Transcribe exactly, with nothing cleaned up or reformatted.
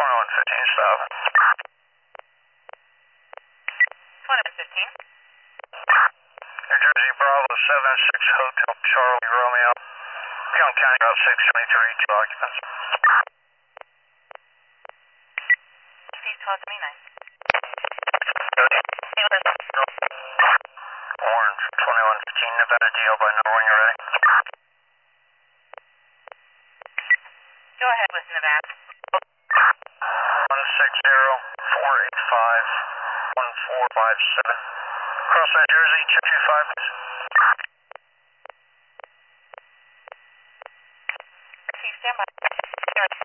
twenty-one fifteen, stop. twenty-one fifteen. New Jersey Bravo seven six Hotel Charlie Romeo. Young County about six twenty-three, two occupants. East twelve twenty-nine. Orange twenty-one fifteen, Nevada D L by know when you're ready. Go ahead with Nevada. one six zero four eight five one four five seven. Cross New Jersey, two two five. See, stand by.